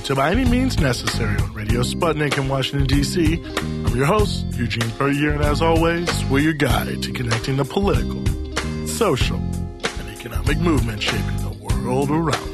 to By Any Means Necessary on Radio Sputnik in Washington, D.C. I'm your host, Eugene Puryear, and as always, we're your guide to connecting the political, social, and economic movement shaping the world around us.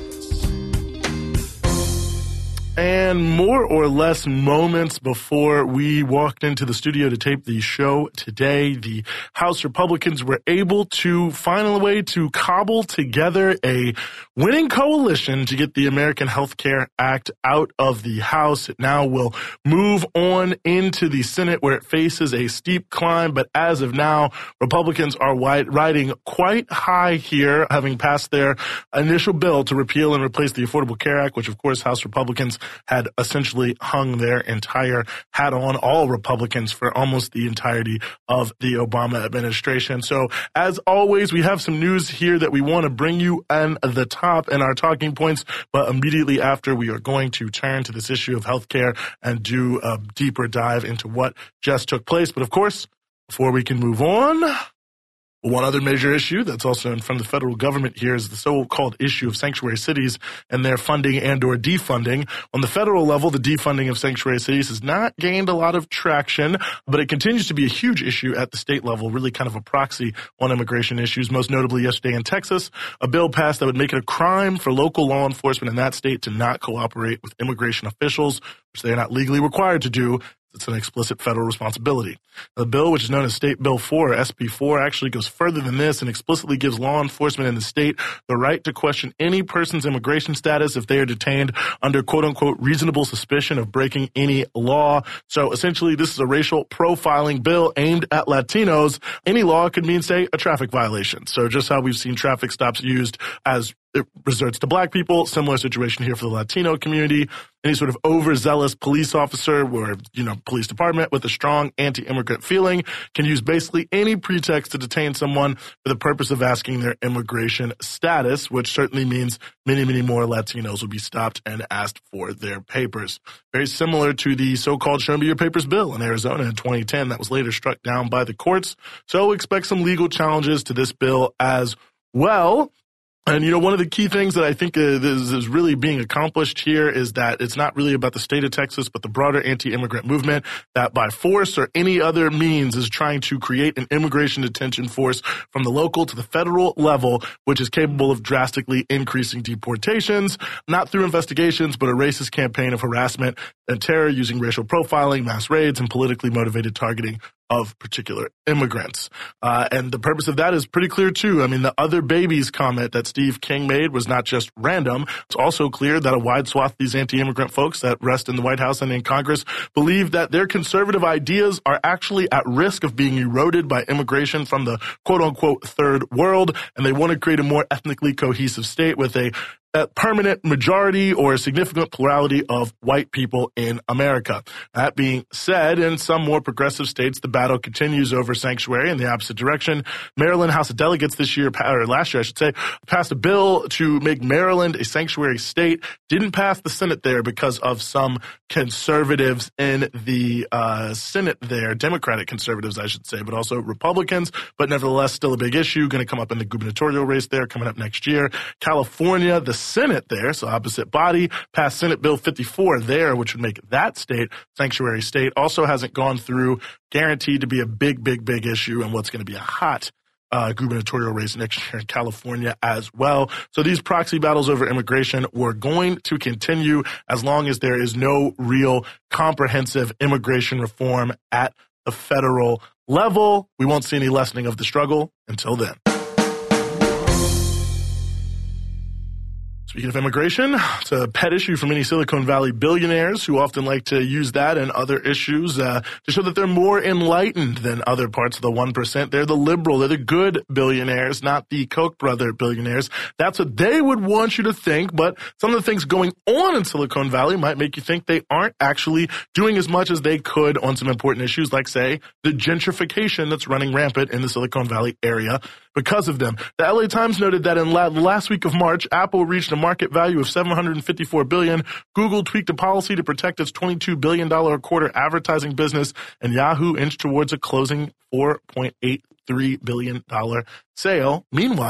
And more or less moments before we walked into the studio to tape the show today, the House Republicans were able to find a way to cobble together a winning coalition to get the American Health Care Act out of the House. It now will move on into the Senate, where it faces a steep climb. But as of now, Republicans are riding quite high here, having passed their initial bill to repeal and replace the Affordable Care Act, which, of course, House Republicans had essentially hung their entire hat on, all Republicans, for almost the entirety of the Obama administration. So, as always, we have some news here that we want to bring you on the top in our talking points, but immediately after, we are going to turn to this issue of healthcare and do a deeper dive into what just took place. But, of course, before we can move on, one other major issue that's also in front of the federal government here is the so-called issue of sanctuary cities and their funding and or defunding. On the federal level, the defunding of sanctuary cities has not gained a lot of traction, but it continues to be a huge issue at the state level, really kind of a proxy on immigration issues. Most notably yesterday in Texas, a bill passed that would make it a crime for local law enforcement in that state to not cooperate with immigration officials, which they are not legally required to do. It's an explicit federal responsibility. The bill, which is known as State Bill 4, or SB 4, actually goes further than this and explicitly gives law enforcement in the state the right to question any person's immigration status if they are detained under quote-unquote reasonable suspicion of breaking any law. So essentially, this is a racial profiling bill aimed at Latinos. Any law could mean, say, a traffic violation. So just how we've seen traffic stops used as it resorts to black people, similar situation here for the Latino community. Any sort of overzealous police officer or, police department with a strong anti-immigrant feeling can use basically any pretext to detain someone for the purpose of asking their immigration status, which certainly means many, many more Latinos will be stopped and asked for their papers. Very similar to the so-called Show Me Your Papers bill in Arizona in 2010 that was later struck down by the courts. So expect some legal challenges to this bill as well. And, one of the key things that I think is really being accomplished here is that it's not really about the state of Texas, but the broader anti-immigrant movement that by force or any other means is trying to create an immigration detention force from the local to the federal level, which is capable of drastically increasing deportations, not through investigations, but a racist campaign of harassment and terror using racial profiling, mass raids, and politically motivated targeting of particular immigrants. And the purpose of that is pretty clear, too. I mean, the other babies comment that Steve King made was not just random. It's also clear that a wide swath of these anti-immigrant folks that rest in the White House and in Congress believe that their conservative ideas are actually at risk of being eroded by immigration from the quote-unquote third world, and they want to create a more ethnically cohesive state with a permanent majority or a significant plurality of white people in America. That being said, in some more progressive states, the battle continues over sanctuary in the opposite direction. Maryland House of Delegates last year, passed a bill to make Maryland a sanctuary state. Didn't pass the Senate there because of some conservatives in the Senate there, Democratic conservatives, I should say, but also Republicans, but nevertheless still a big issue, going to come up in the gubernatorial race there coming up next year. California, the Senate there, so opposite body, passed Senate Bill 54 there, which would make that state sanctuary state. Also hasn't gone through, guaranteed to be a big, big, big issue and what's going to be a hot gubernatorial race next year in California as well. So these proxy battles over immigration were going to continue as long as there is no real comprehensive immigration reform at the federal level. We won't see any lessening of the struggle until then. Speaking of immigration, it's a pet issue for many Silicon Valley billionaires who often like to use that and other issues to show that they're more enlightened than other parts of the 1%. They're the liberal, they're the good billionaires, not the Koch brother billionaires. That's what they would want you to think, but some of the things going on in Silicon Valley might make you think they aren't actually doing as much as they could on some important issues like, say, the gentrification that's running rampant in the Silicon Valley area because of them. The LA Times noted that in last week of March, Apple reached a market value of $754 billion. Google tweaked a policy to protect its $22 billion a quarter advertising business, and Yahoo inched towards a closing $4.83 billion sale. Meanwhile,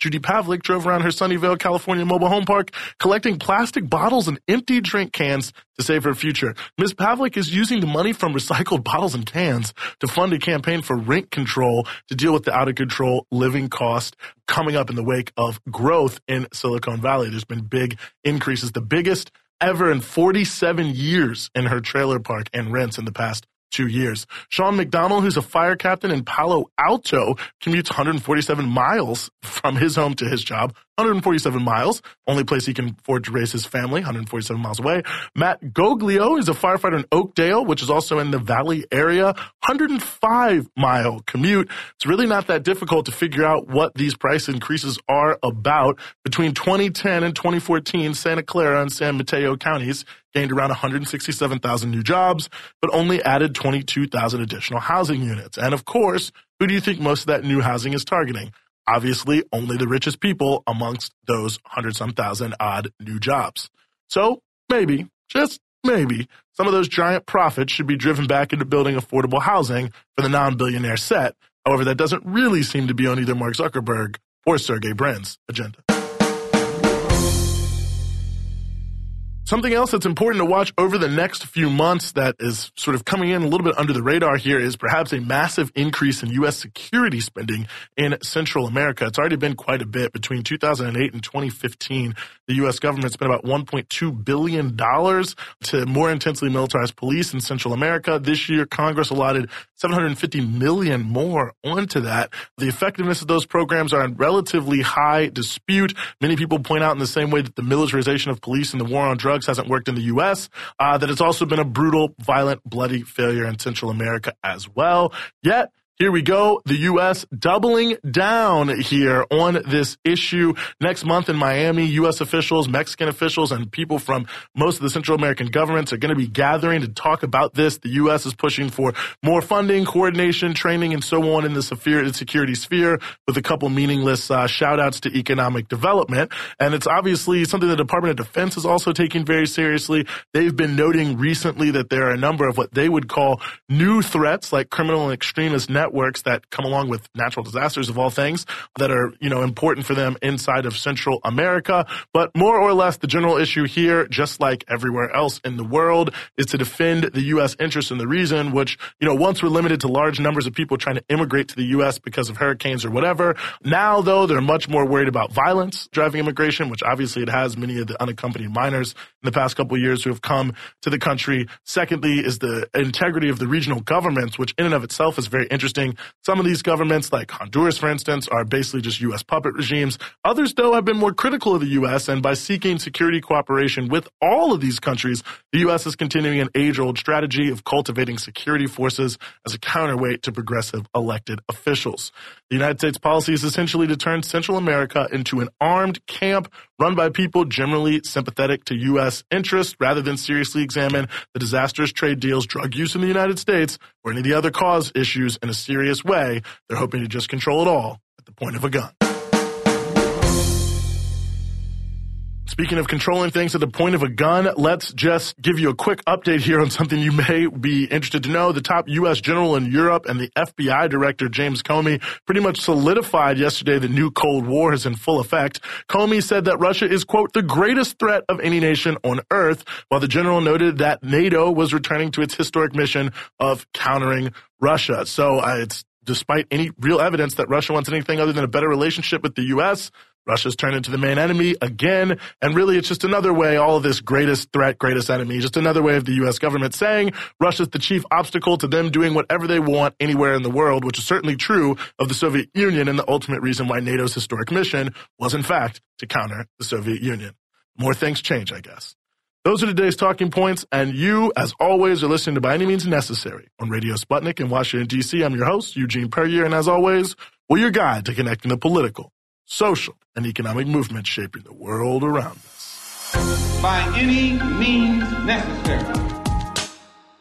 Judy Pavlik drove around her Sunnyvale, California mobile home park collecting plastic bottles and empty drink cans to save her future. Ms. Pavlik is using the money from recycled bottles and cans to fund a campaign for rent control to deal with the out-of-control living cost coming up in the wake of growth in Silicon Valley. There's been big increases, the biggest ever in 47 years in her trailer park and rents in the past 2 years. Sean McDonald, who's a fire captain in Palo Alto, commutes 147 miles from his home to his job. 147 miles, only place he can afford to raise his family, 147 miles away. Matt Goglio is a firefighter in Oakdale, which is also in the Valley area, 105-mile commute. It's really not that difficult to figure out what these price increases are about. Between 2010 and 2014, Santa Clara and San Mateo counties gained around 167,000 new jobs, but only added 22,000 additional housing units. And of course, who do you think most of that new housing is targeting? Obviously, only the richest people amongst those 100-some thousand odd new jobs. So maybe, just maybe, some of those giant profits should be driven back into building affordable housing for the non-billionaire set. However, that doesn't really seem to be on either Mark Zuckerberg or Sergey Brin's agenda. Something else that's important to watch over the next few months that is sort of coming in a little bit under the radar here is perhaps a massive increase in U.S. security spending in Central America. It's already been quite a bit. Between 2008 and 2015, the U.S. government spent about $1.2 billion to more intensely militarize police in Central America. This year, Congress allotted $750 million more onto that. The effectiveness of those programs are in relatively high dispute. Many people point out in the same way that the militarization of police and the war on drugs hasn't worked in the U.S., that it's also been a brutal, violent, bloody failure in Central America as well. Yet, here we go, the U.S. doubling down here on this issue. Next month in Miami, U.S. officials, Mexican officials, and people from most of the Central American governments are going to be gathering to talk about this. The U.S. is pushing for more funding, coordination, training, and so on in the security sphere, with a couple meaningless shout-outs to economic development. And it's obviously something the Department of Defense is also taking very seriously. They've been noting recently that there are a number of what they would call new threats, like criminal and extremist networks that come along with natural disasters of all things that are, important for them inside of Central America. But more or less, the general issue here, just like everywhere else in the world, is to defend the U.S. interests in the region, which, once were limited to large numbers of people trying to immigrate to the U.S. because of hurricanes or whatever. Now, though, they're much more worried about violence driving immigration, which obviously it has many of the unaccompanied minors in the past couple of years who have come to the country. Secondly is the integrity of the regional governments, which in and of itself is very interesting. Some of these governments, like Honduras, for instance, are basically just U.S. puppet regimes. Others, though, have been more critical of the U.S., and by seeking security cooperation with all of these countries, the U.S. is continuing an age-old strategy of cultivating security forces as a counterweight to progressive elected officials. The United States policy is essentially to turn Central America into an armed camp run by people generally sympathetic to U.S. interests, rather than seriously examine the disastrous trade deals, drug use in the United States, or any of the other cause issues in a serious way. They're hoping to just control it all at the point of a gun. Speaking of controlling things at the point of a gun, let's just give you a quick update here on something you may be interested to know. The top U.S. general in Europe and the FBI director, James Comey, pretty much solidified yesterday the new Cold War is in full effect. Comey said that Russia is, quote, the greatest threat of any nation on earth, while the general noted that NATO was returning to its historic mission of countering Russia. So it's despite any real evidence that Russia wants anything other than a better relationship with the U.S., Russia's turned into the main enemy again, and really it's just another way, all of this greatest threat, greatest enemy, just another way of the U.S. government saying Russia's the chief obstacle to them doing whatever they want anywhere in the world, which is certainly true of the Soviet Union, and the ultimate reason why NATO's historic mission was, in fact, to counter the Soviet Union. More things change, I guess. Those are today's talking points, and you, as always, are listening to By Any Means Necessary on Radio Sputnik in Washington, D.C. I'm your host, Eugene Puryear, and as always, we're your guide to connecting the political, social, and economic movements shaping the world around us. By any means necessary.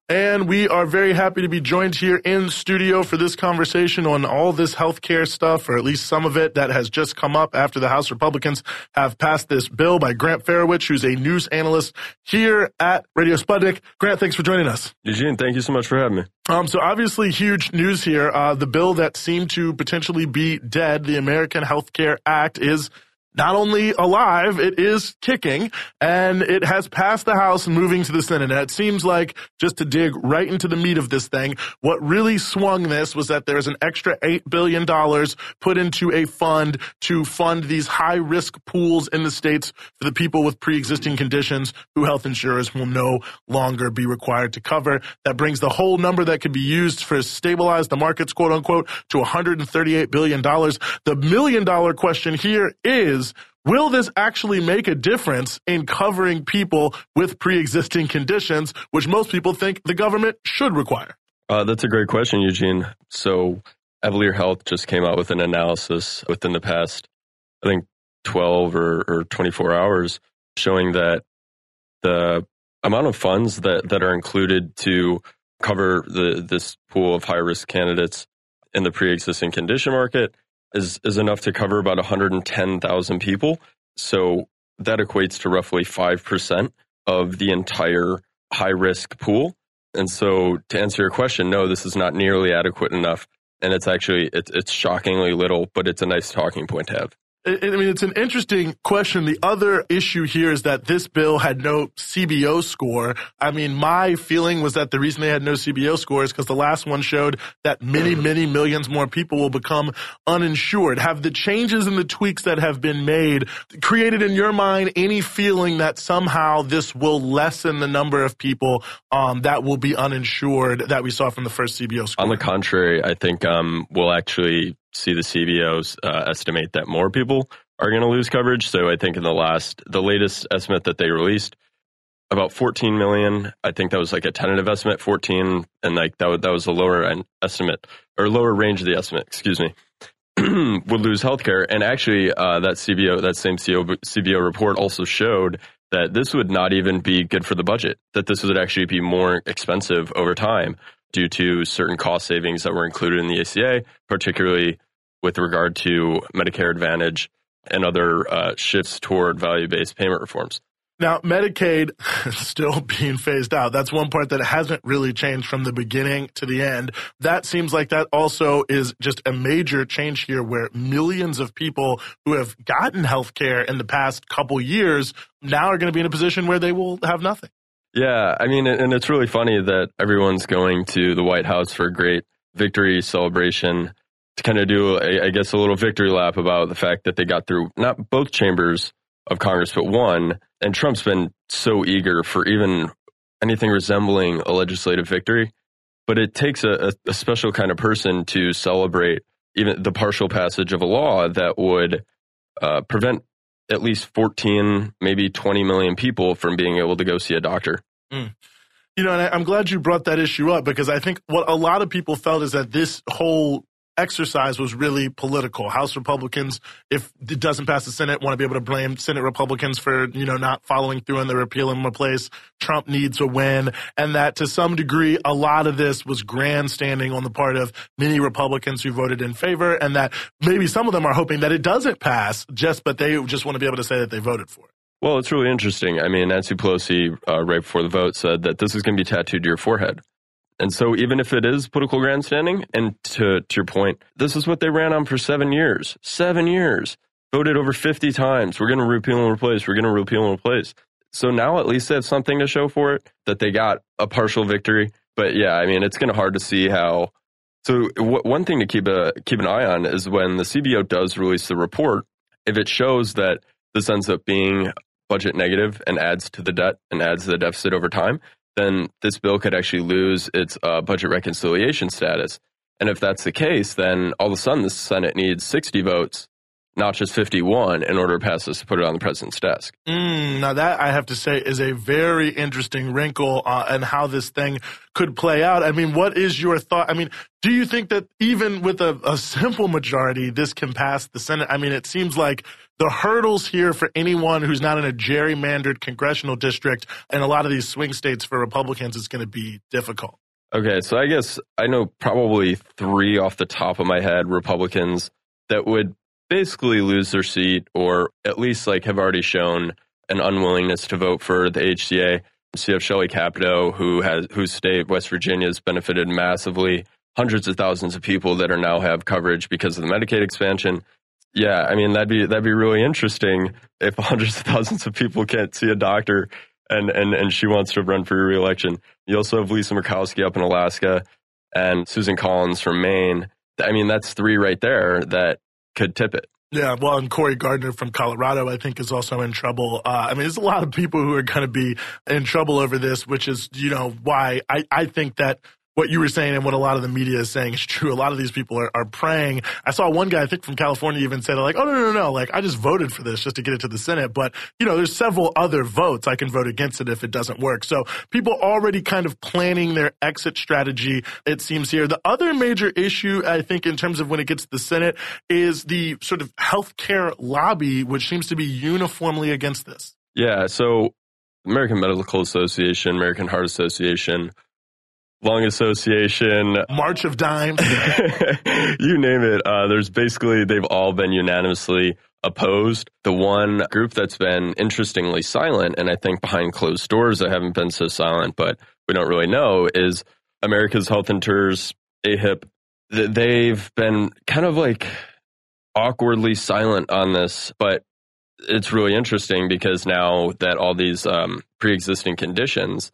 And we are very happy to be joined here in studio for this conversation on all this healthcare stuff, or at least some of it that has just come up after the House Republicans have passed this bill by Grant Farowich, who's a news analyst here at Radio Sputnik. Grant, thanks for joining us. Eugene, thank you so much for having me. So obviously huge news here. The bill that seemed to potentially be dead, the American Health Care Act, is not only alive, it is kicking, and it has passed the House and moving to the Senate. And it seems like, just to dig right into the meat of this thing, what really swung this was that there is an extra $8 billion put into a fund to fund these high-risk pools in the states for the people with pre-existing conditions who health insurers will no longer be required to cover. That brings the whole number that could be used for stabilize the markets, quote-unquote, to $138 billion. The million-dollar question here is, will this actually make a difference in covering people with pre-existing conditions, which most people think the government should require? That's a great question, Eugene. So Evelier Health just came out with an analysis within the past, I think, 12 or 24 hours, showing that the amount of funds that are included to cover this pool of high-risk candidates in the pre-existing condition market is enough to cover about 110,000 people. So that equates to roughly 5% of the entire high-risk pool. And so to answer your question, no, this is not nearly adequate enough. And it's shockingly little, but it's a nice talking point to have. I mean, it's an interesting question. The other issue here is that this bill had no CBO score. I mean, my feeling was that the reason they had no CBO score is because the last one showed that many, many millions more people will become uninsured. Have the changes and the tweaks that have been made created in your mind any feeling that somehow this will lessen the number of people that will be uninsured that we saw from the first CBO score? On the contrary, I think we'll actually see the CBOs estimate that more people are going to lose coverage. So I think in the latest estimate that they released, about 14 million, I think that was like a tentative estimate, 14, and like that was the lower end estimate, or lower range of the estimate, excuse me, would lose healthcare. And actually that same CBO report also showed that this would not even be good for the budget, that this would actually be more expensive over time due to certain cost savings that were included in the ACA, particularly with regard to Medicare Advantage and other shifts toward value-based payment reforms. Now, Medicaid is still being phased out. That's one part that hasn't really changed from the beginning to the end. That seems like that also is just a major change here, where millions of people who have gotten health care in the past couple years now are going to be in a position where they will have nothing. Yeah, I mean, and it's really funny that everyone's going to the White House for a great victory celebration to kind of do, I guess, a little victory lap about the fact that they got through not both chambers of Congress, but one. And Trump's been so eager for even anything resembling a legislative victory. But it takes a special kind of person to celebrate even the partial passage of a law that would prevent at least 14, maybe 20 million people from being able to go see a doctor. Mm. You know, and I'm glad you brought that issue up, because I think what a lot of people felt is that this whole exercise was really political. House Republicans, if it doesn't pass the Senate, want to be able to blame Senate Republicans for, not following through on the repeal and replace. Trump needs a win. And that to some degree, a lot of this was grandstanding on the part of many Republicans who voted in favor, and that maybe some of them are hoping that it doesn't pass, but they just want to be able to say that they voted for it. Well, it's really interesting. I mean, Nancy Pelosi, right before the vote, said that this is going to be tattooed to your forehead. And so even if it is political grandstanding, and to your point, this is what they ran on for 7 years. 7 years. Voted over 50 times. We're going to repeal and replace. We're going to repeal and replace. So now at least they have something to show for it, that they got a partial victory. But yeah, I mean, it's kind of hard to see how. So one thing to keep an eye on is when the CBO does release the report, if it shows that this ends up being budget negative and adds to the debt and adds to the deficit over time, then this bill could actually lose its budget reconciliation status. And if that's the case, then all of a sudden the Senate needs 60 votes, not just 51, in order to pass this to put it on the president's desk. Now that, I have to say, is a very interesting wrinkle and how this thing could play out. I mean, what is your thought? I mean, do you think that even with a simple majority, this can pass the Senate? I mean, it seems like the hurdles here for anyone who's not in a gerrymandered congressional district and a lot of these swing states for Republicans is going to be difficult. Okay, so I guess I know probably 3 off the top of my head Republicans that would basically lose their seat, or at least like have already shown an unwillingness to vote for the HCA. So you have Shelley Capito, whose state, West Virginia, has benefited massively. Hundreds of thousands of people that are now have coverage because of the Medicaid expansion. Yeah, I mean, that'd be really interesting if hundreds of thousands of people can't see a doctor and she wants to run for re-election. You also have Lisa Murkowski up in Alaska and Susan Collins from Maine. I mean, that's 3 right there that could tip it. Yeah, well, and Cory Gardner from Colorado, I think, is also in trouble. I mean, there's a lot of people who are going to be in trouble over this, which is, why I think that what you were saying and what a lot of the media is saying is true. A lot of these people are praying. I saw one guy, I think from California, even say, like, oh, no. Like, I just voted for this just to get it to the Senate. But, there's several other votes. I can vote against it if it doesn't work. So people already kind of planning their exit strategy, it seems here. The other major issue, I think, in terms of when it gets to the Senate is the sort of healthcare lobby, which seems to be uniformly against this. Yeah. So American Medical Association, American Heart Association, Lung Association, March of Dimes, you name it. They've all been unanimously opposed. The one group that's been interestingly silent, and I think behind closed doors that haven't been so silent, but we don't really know, is America's Health Insurers, AHIP. They've been kind of like awkwardly silent on this, but it's really interesting because now that all these pre-existing conditions,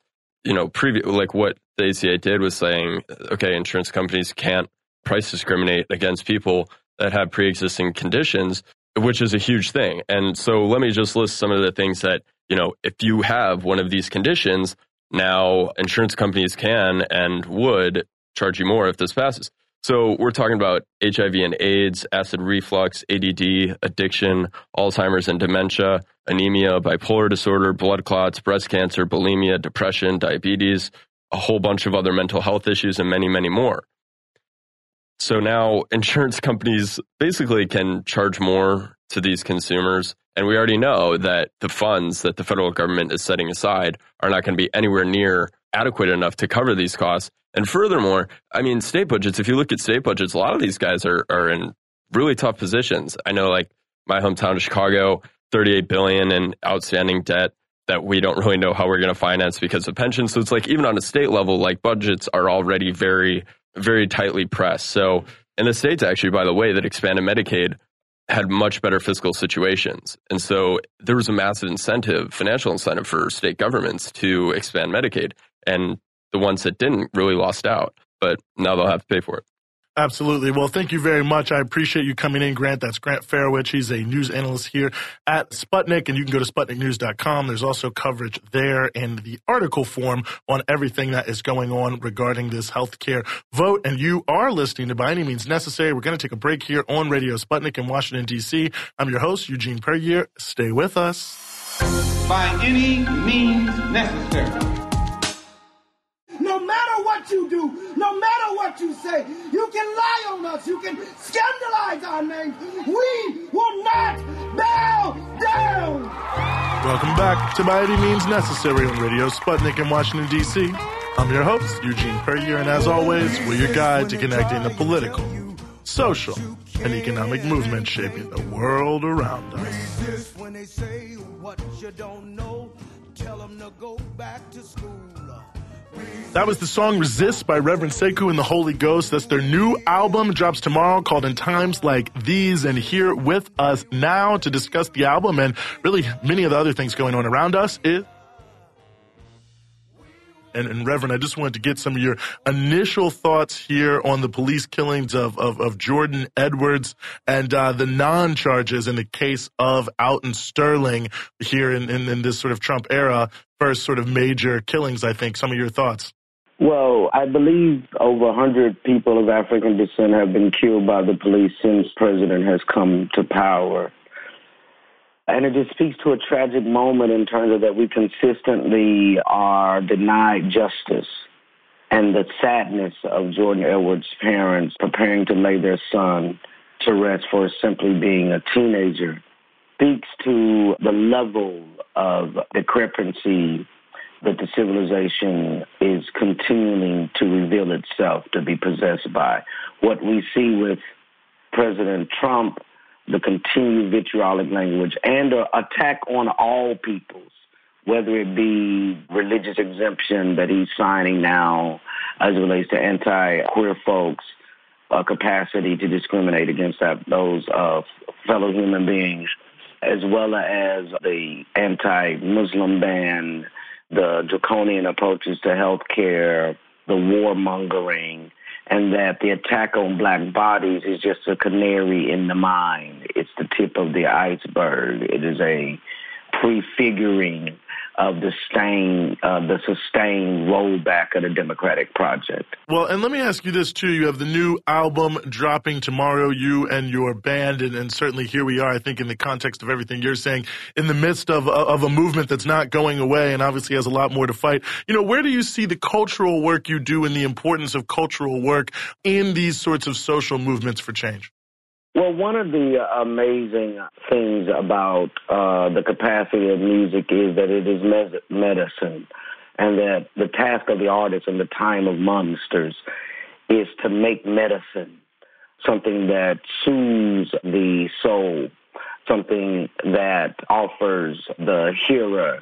like what the ACA did was saying, okay, insurance companies can't price discriminate against people that have pre-existing conditions, which is a huge thing. And so let me just list some of the things that, if you have one of these conditions, now insurance companies can and would charge you more if this passes. So we're talking about HIV and AIDS, acid reflux, ADD, addiction, Alzheimer's and dementia, anemia, bipolar disorder, blood clots, breast cancer, bulimia, depression, diabetes, a whole bunch of other mental health issues, and many, many more. So now insurance companies basically can charge more to these consumers. And we already know that the funds that the federal government is setting aside are not going to be anywhere near adequate enough to cover these costs. And furthermore, I mean, state budgets, if you look at state budgets, a lot of these guys are in really tough positions. I know, like, my hometown of Chicago, $38 billion in outstanding debt that we don't really know how we're going to finance because of pensions. So it's like, even on a state level, like, budgets are already very, very tightly pressed. So, and the states actually, by the way, that expanded Medicaid had much better fiscal situations. And so there was a massive incentive, financial incentive for state governments to expand Medicaid. And the ones that didn't really lost out, but now they'll have to pay for it. Absolutely. Well, thank you very much. I appreciate you coming in, Grant. That's Grant Fairwich. He's a news analyst here at Sputnik, and you can go to SputnikNews.com. There's also coverage there in the article form on everything that is going on regarding this healthcare vote. And you are listening to By Any Means Necessary. We're going to take a break here on Radio Sputnik in Washington, D.C. I'm your host, Eugene Perrier. Stay with us. By any means necessary. No matter what you do, no matter what you say, you can lie on us, you can scandalize our names. We will not bow down. Welcome back to By Any Means Necessary on Radio Sputnik in Washington, D.C. I'm your host, Eugene Perrier, and as always, we're your guide to connecting the political, social, and economic movements shaping the world around us. When they say what you don't know, tell them to go back to school. That was the song Resist by Reverend Sekou and the Holy Ghost. That's their new album, drops tomorrow, called In Times Like These. And here with us now to discuss the album and really many of the other things going on around us is... And Reverend, I just wanted to get some of your initial thoughts here on the police killings of Jordan Edwards and the non-charges in the case of Alton Sterling here in this sort of Trump era. First sort of major killings, I think. Some of your thoughts. Well, I believe over 100 people of African descent have been killed by the police since the president has come to power. And it just speaks to a tragic moment in terms of that we consistently are denied justice. And the sadness of Jordan Edwards' parents preparing to lay their son to rest for simply being a teenager speaks to the level of discrepancy that the civilization is continuing to reveal itself to be possessed by. What we see with President Trump, the continued vitriolic language and an attack on all peoples, whether it be religious exemption that he's signing now as it relates to anti-queer folks, capacity to discriminate against those fellow human beings, as well as the anti-Muslim ban, the draconian approaches to health care, the warmongering, and that the attack on black bodies is just a canary in the mine. It's the tip of the iceberg. It is a prefiguring of the sustained rollback of the Democratic project. Well, and let me ask you this, too. You have the new album dropping tomorrow, you and your band, and certainly here we are, I think, in the context of everything you're saying, in the midst of a movement that's not going away and obviously has a lot more to fight. You know, where do you see the cultural work you do and the importance of cultural work in these sorts of social movements for change? Well, one of the amazing things about the capacity of music is that it is medicine, and that the task of the artist in the time of monsters is to make medicine, something that soothes the soul, something that offers the hearer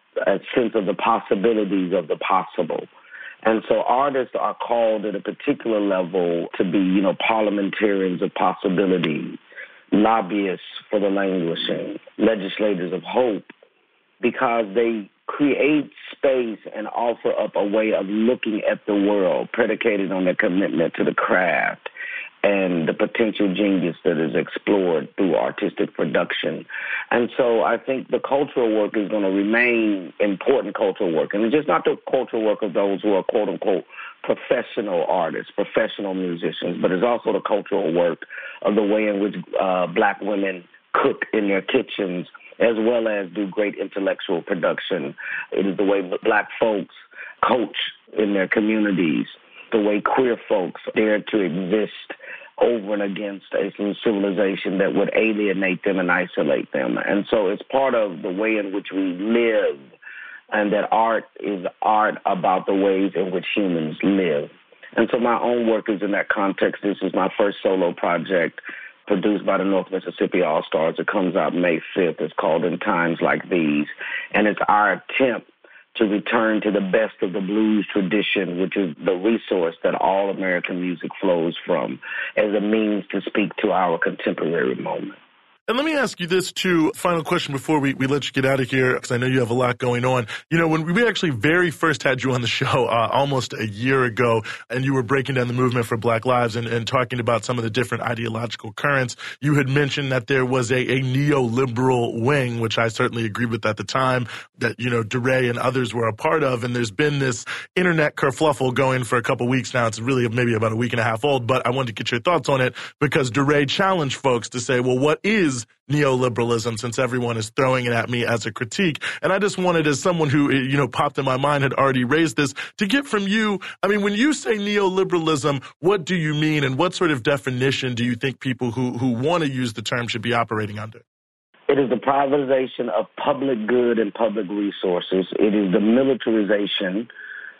a sense of the possibilities of the possible. And so artists are called at a particular level to be, parliamentarians of possibility, lobbyists for the languishing, legislators of hope, because they create space and offer up a way of looking at the world predicated on their commitment to the craft and the potential genius that is explored through artistic production. And so I think the cultural work is going to remain important cultural work. And it's just not the cultural work of those who are, quote unquote, professional artists, professional musicians, but it's also the cultural work of the way in which black women cook in their kitchens, as well as do great intellectual production. It is the way black folks coach in their communities, the way queer folks dare to exist over and against a civilization that would alienate them and isolate them. And so it's part of the way in which we live, and that art is art about the ways in which humans live. And so my own work is in that context. This is my first solo project produced by the North Mississippi All-Stars. It comes out May 5th. It's called In Times Like These. And it's our attempt to return to the best of the blues tradition, which is the resource that all American music flows from, as a means to speak to our contemporary moment. And let me ask you this, too, final question before we let you get out of here, because I know you have a lot going on. You know, when we actually very first had you on the show almost a year ago, and you were breaking down the movement for Black Lives and talking about some of the different ideological currents, you had mentioned that there was a neoliberal wing, which I certainly agreed with at the time, that, DeRay and others were a part of. And there's been this internet kerfluffle going for a couple weeks now. It's really maybe about a week and a half old, but I wanted to get your thoughts on it, because DeRay challenged folks to say, well, what is neoliberalism, since everyone is throwing it at me as a critique? And I just wanted, as someone who, popped in my mind, had already raised this, to get from you, I mean, when you say neoliberalism, what do you mean, and what sort of definition do you think people who want to use the term should be operating under? It is the privatization of public good and public resources. It is the militarization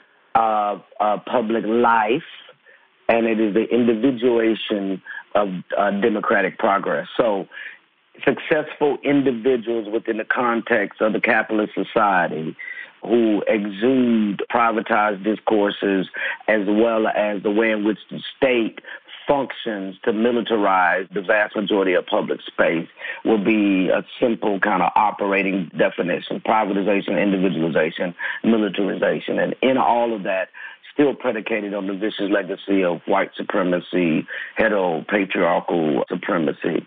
of public life, and it is the individuation of democratic progress. So successful individuals within the context of the capitalist society who exude privatized discourses, as well as the way in which the state functions to militarize the vast majority of public space, will be a simple kind of operating definition: privatization, individualization, militarization. And in all of that, still predicated on the vicious legacy of white supremacy, hetero-patriarchal supremacy.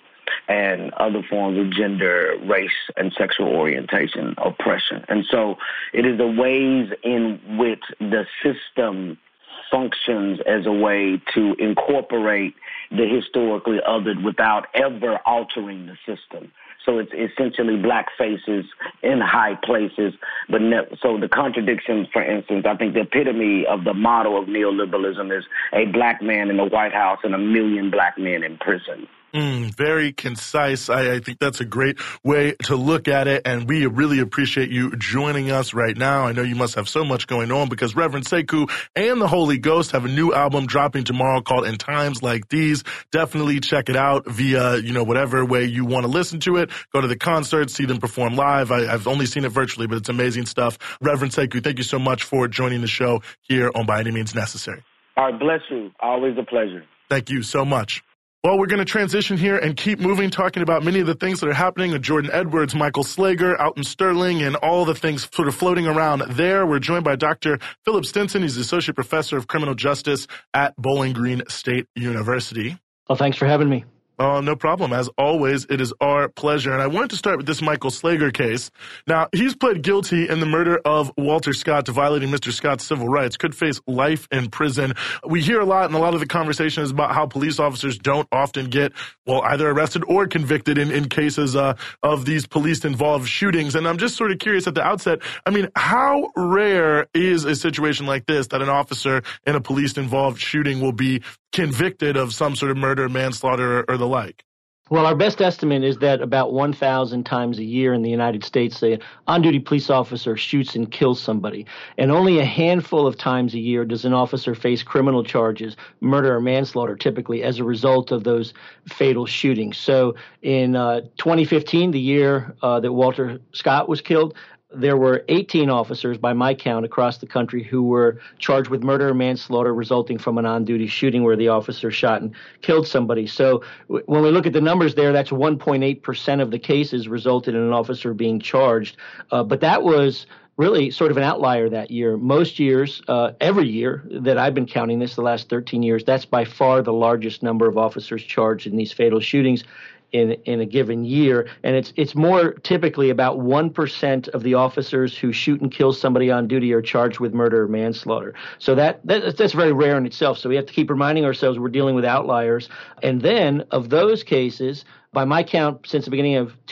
and other forms of gender, race, and sexual orientation oppression. And so it is the ways in which the system functions as a way to incorporate the historically othered without ever altering the system. So it's essentially black faces in high places. But so the contradiction, for instance, I think the epitome of the motto of neoliberalism is a black man in the White House and a million black men in prison. Very concise. I think that's a great way to look at it, and we really appreciate you joining us right now. I know you must have so much going on because Reverend Sekou and the Holy Ghost have a new album dropping tomorrow called In Times Like These. Definitely check it out via, whatever way you want to listen to it. Go to the concert, see them perform live. I've only seen it virtually, but it's amazing stuff. Reverend Sekou, thank you so much for joining the show here on By Any Means Necessary. All right, bless you. Always a pleasure. Thank you so much. Well, we're going to transition here and keep moving, talking about many of the things that are happening with Jordan Edwards, Michael Slager, out in Sterling, and all the things sort of floating around there. We're joined by Dr. Philip Stinson. He's Associate Professor of Criminal Justice at Bowling Green State University. Well, thanks for having me. Oh, no problem. As always, it is our pleasure. And I wanted to start with this Michael Slager case. Now, he's pled guilty in the murder of Walter Scott to violating Mr. Scott's civil rights, could face life in prison. We hear a lot, and a lot of the conversation is about how police officers don't often get, either arrested or convicted in cases of these police-involved shootings. And I'm just sort of curious at the outset, how rare is a situation like this that an officer in a police-involved shooting will be convicted of some sort of murder, manslaughter, or the like? Well, our best estimate is that about 1,000 times a year in the United States, an on-duty police officer shoots and kills somebody. And only a handful of times a year does an officer face criminal charges, murder or manslaughter, typically, as a result of those fatal shootings. So in 2015, the year that Walter Scott was killed, there were 18 officers, by my count, across the country who were charged with murder or manslaughter resulting from an on-duty shooting where the officer shot and killed somebody. So when we look at the numbers there, that's 1.8% of the cases resulted in an officer being charged. But that was really sort of an outlier that year. Most years, every year that I've been counting this, the last 13 years, that's by far the largest number of officers charged in these fatal shootings in a given year. And it's more typically about 1% of the officers who shoot and kill somebody on duty are charged with murder or manslaughter. So that's very rare in itself. So we have to keep reminding ourselves we're dealing with outliers. And then of those cases, by my count, since the beginning of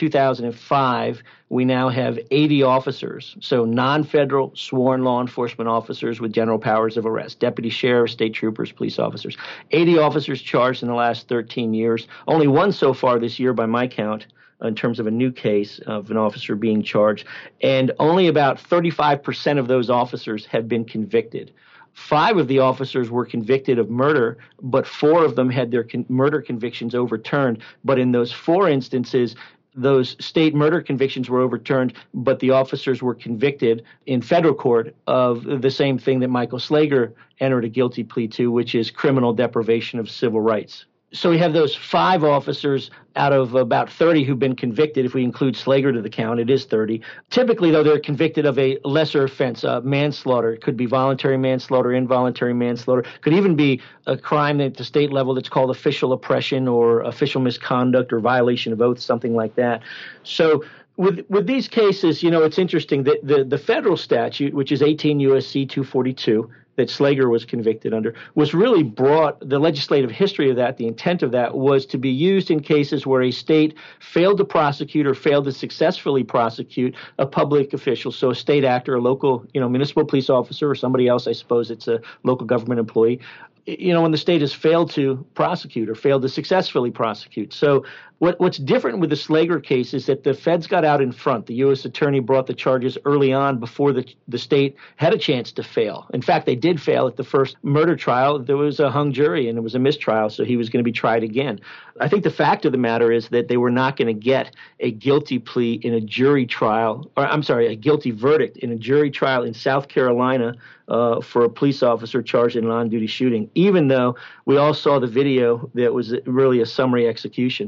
2005, we now have 80 officers, so non-federal sworn law enforcement officers with general powers of arrest, deputy sheriffs, state troopers, police officers. 80 officers charged in the last 13 years. Only one so far this year, by my count, in terms of a new case of an officer being charged. And only about 35% of those officers have been convicted. 5 of the officers were convicted of murder, but 4 of them had their murder convictions overturned. But in those 4 instances, those state murder convictions were overturned, but the officers were convicted in federal court of the same thing that Michael Slager entered a guilty plea to, which is criminal deprivation of civil rights. So we have those 5 officers out of about 30 who've been convicted. If we include Slager to the count, it is 30. Typically, though, they're convicted of a lesser offense, manslaughter. It could be voluntary manslaughter, involuntary manslaughter. It could even be a crime at the state level that's called official oppression or official misconduct or violation of oath, something like that. So with these cases, it's interesting that the federal statute, which is 18 U.S.C. 242, that Slager was convicted under, was really the legislative history of that, the intent of that, was to be used in cases where a state failed to prosecute or failed to successfully prosecute a public official, so a state actor, a local, municipal police officer, or somebody else, I suppose it's a local government employee, when the state has failed to prosecute or failed to successfully prosecute. So what's different with the Slager case is that the feds got out in front. The U.S. attorney brought the charges early on before the state had a chance to fail. In fact, they did fail at the first murder trial. There was a hung jury and it was a mistrial, so he was going to be tried again. I think the fact of the matter is that they were not going to get a guilty plea in a jury trial, a guilty verdict in a jury trial in South Carolina for a police officer charged in an on-duty shooting, even though we all saw the video that was really a summary execution.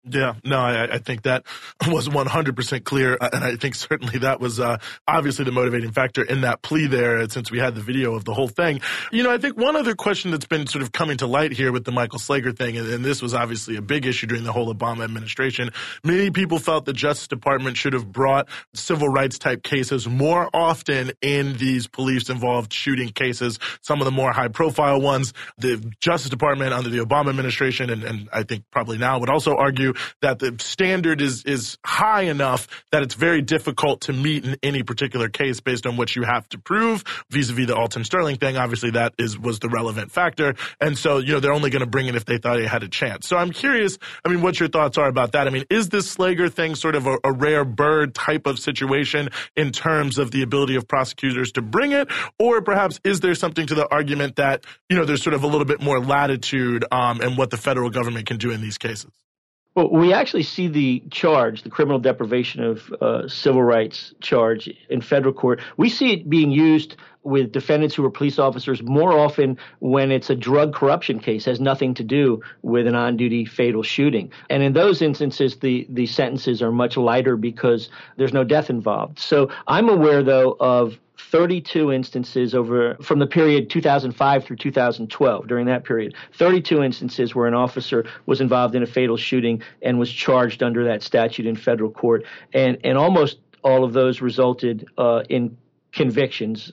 Yeah, no, I think that was 100% clear, and I think certainly that was obviously the motivating factor in that plea there, since we had the video of the whole thing. I think one other question that's been sort of coming to light here with the Michael Slager thing, and this was obviously a big issue during the whole Obama administration, many people felt the Justice Department should have brought civil rights type cases more often in these police-involved shooting cases, some of the more high-profile ones. The Justice Department under the Obama administration, and I think probably now, would also argue that the standard is high enough that it's very difficult to meet in any particular case based on what you have to prove, vis-a-vis the Alton Sterling thing. Obviously, that was the relevant factor. And so, they're only going to bring it if they thought they had a chance. So I'm curious, what your thoughts are about that. Is this Slager thing sort of a rare bird type of situation in terms of the ability of prosecutors to bring it? Or perhaps is there something to the argument that, there's sort of a little bit more latitude in what the federal government can do in these cases? Well, we actually see the charge, the criminal deprivation of civil rights charge in federal court. We see it being used with defendants who are police officers more often when it's a drug corruption case, has nothing to do with an on-duty fatal shooting. And in those instances, the sentences are much lighter because there's no death involved. So I'm aware, though, of 32 instances from the period 2005 through 2012. During that period, 32 instances where an officer was involved in a fatal shooting and was charged under that statute in federal court. And almost all of those resulted in convictions,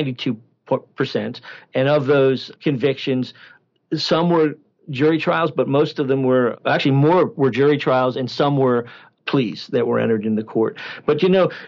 92%. And of those convictions, some were jury trials, but most of them were actually more were jury trials, and some were pleas that were entered in the court. But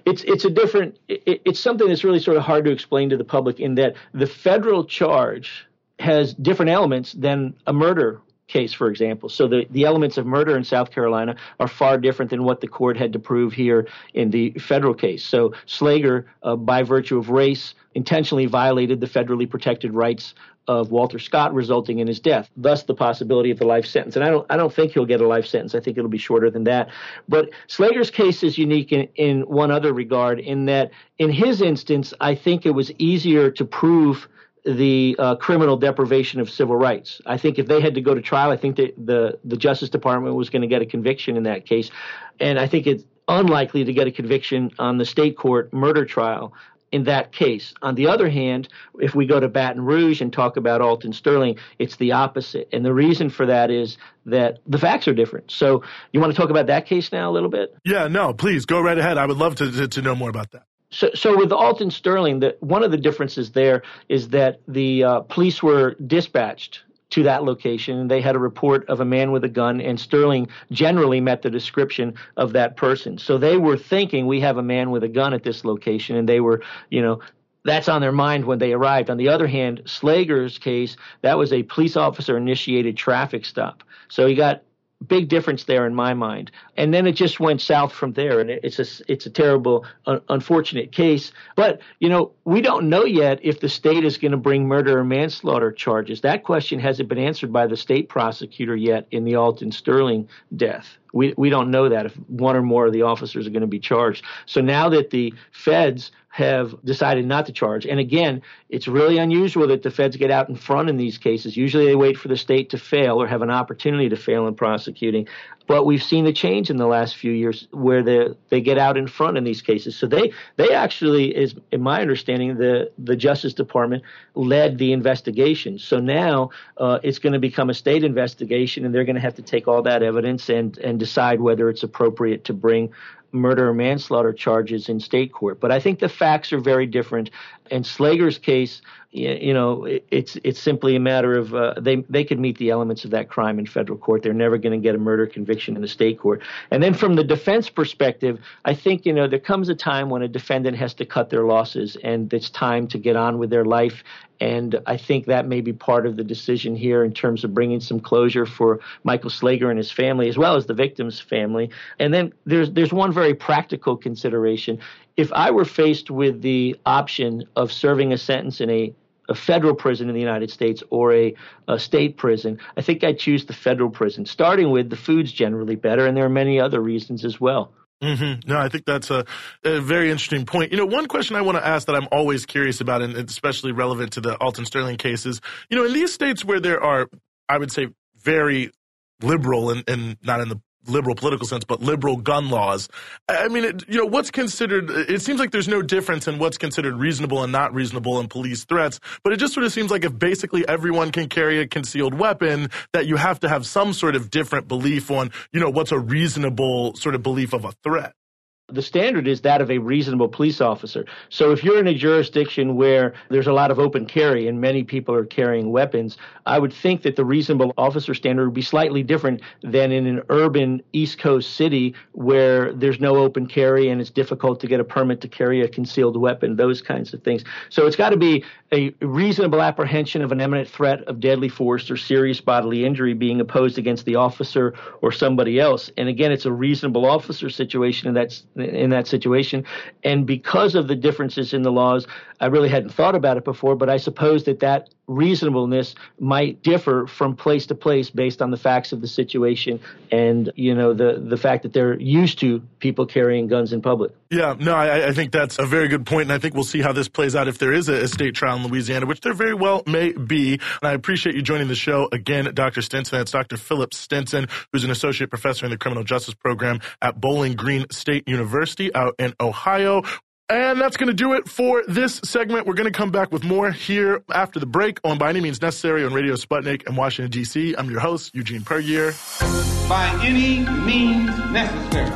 it's something that's really sort of hard to explain to the public, in that the federal charge has different elements than a murder case, for example. So the elements of murder in South Carolina are far different than what the court had to prove here in the federal case. So Slager, by virtue of race, intentionally violated the federally protected rights of Walter Scott, resulting in his death, thus the possibility of the life sentence. And I don't think he'll get a life sentence. I think it'll be shorter than that. But Slager's case is unique in one other regard, in that in his instance, I think it was easier to prove the criminal deprivation of civil rights. I think if they had to go to trial, I think that the Justice Department was going to get a conviction in that case. And I think it's unlikely to get a conviction on the state court murder trial in that case. On the other hand, if we go to Baton Rouge and talk about Alton Sterling, it's the opposite. And the reason for that is that the facts are different. So you want to talk about that case now a little bit? Yeah, no, please go right ahead. I would love to know more about that. So with Alton Sterling, one of the differences there is that the police were dispatched to that location, and they had a report of a man with a gun, and Sterling generally met the description of that person. So they were thinking, we have a man with a gun at this location, and they were, that's on their mind when they arrived. On the other hand, Slager's case, that was a police officer-initiated traffic stop. So you got big difference there in my mind. And then it just went south from there, and it's a terrible, unfortunate case. But, we don't know yet if the state is going to bring murder or manslaughter charges. That question hasn't been answered by the state prosecutor yet in the Alton Sterling death. We don't know that, if one or more of the officers are going to be charged. So now that the feds have decided not to charge, and again, it's really unusual that the feds get out in front in these cases. Usually they wait for the state to fail or have an opportunity to fail in prosecuting. But we've seen the change in the last few years where they get out in front in these cases. So they actually, is in my understanding, the Justice Department led the investigation. So now it's going to become a state investigation, and they're going to have to take all that evidence and decide whether it's appropriate to bring murder or manslaughter charges in state court. But I think the facts are very different. In Slager's case, it's simply a matter of they could meet the elements of that crime in federal court. They're never going to get a murder conviction in the state court. And then from the defense perspective, I think, there comes a time when a defendant has to cut their losses, and it's time to get on with their life. And I think that may be part of the decision here in terms of bringing some closure for Michael Slager and his family, as well as the victim's family. And then there's one very practical consideration. If I were faced with the option of serving a sentence in a federal prison in the United States or a state prison, I think I'd choose the federal prison, starting with the food's generally better, and there are many other reasons as well. Mm-hmm. No, I think that's a very interesting point. One question I want to ask that I'm always curious about, and especially relevant to the Alton Sterling case, is, in these states where there are, I would say, very liberal and not in the liberal political sense, but liberal gun laws. I mean, what's considered, it seems like there's no difference in what's considered reasonable and not reasonable in police threats, but it just sort of seems like if basically everyone can carry a concealed weapon, that you have to have some sort of different belief on, what's a reasonable sort of belief of a threat. The standard is that of a reasonable police officer. So if you're in a jurisdiction where there's a lot of open carry and many people are carrying weapons, I would think that the reasonable officer standard would be slightly different than in an urban East Coast city where there's no open carry and it's difficult to get a permit to carry a concealed weapon, those kinds of things. So it's got to be a reasonable apprehension of an imminent threat of deadly force or serious bodily injury being opposed against the officer or somebody else. And again, it's a reasonable officer situation in that situation. And because of the differences in the laws, I really hadn't thought about it before, but I suppose that reasonableness might differ from place to place based on the facts of the situation and, the fact that they're used to people carrying guns in public. Yeah, no, I think that's a very good point, and I think we'll see how this plays out if there is a state trial in Louisiana, which there very well may be. And I appreciate you joining the show again, Dr. Stinson. That's Dr. Philip Stinson, who's an associate professor in the criminal justice program at Bowling Green State University out in Ohio. And that's going to do it for this segment. We're going to come back with more here after the break on By Any Means Necessary on Radio Sputnik in Washington, D.C. I'm your host, Eugene Puryear. By any means necessary.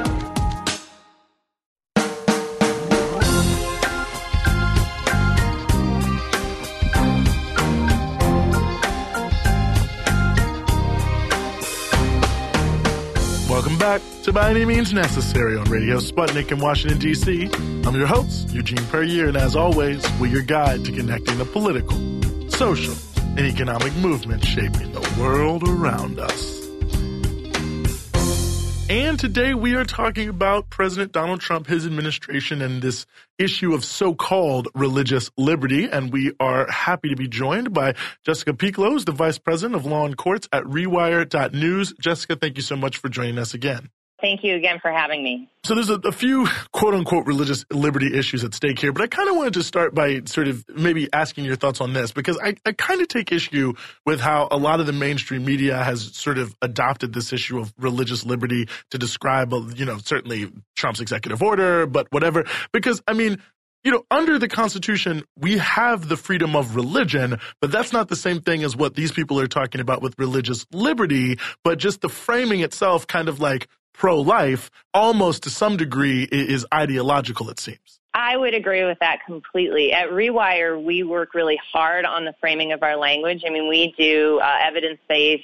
Welcome back to By Any Means Necessary on Radio Sputnik in Washington, D.C. I'm your host, Eugene Puryear, and as always, we're your guide to connecting the political, social, and economic movements shaping the world around us. And today we are talking about President Donald Trump, his administration, and this issue of so-called religious liberty. And we are happy to be joined by Jessica Pieklo, who's the Vice President of Law and Courts at Rewire.News. Jessica, thank you so much for joining us again. Thank you again for having me. So there's a few quote-unquote religious liberty issues at stake here, but I kind of wanted to start by sort of maybe asking your thoughts on this, because I kind of take issue with how a lot of the mainstream media has sort of adopted this issue of religious liberty to describe, certainly Trump's executive order, but whatever. Because, under the Constitution, we have the freedom of religion, but that's not the same thing as what these people are talking about with religious liberty, but just the framing itself kind of like pro-life, almost to some degree, is ideological, it seems. I would agree with that completely. At Rewire, we work really hard on the framing of our language. We do evidence-based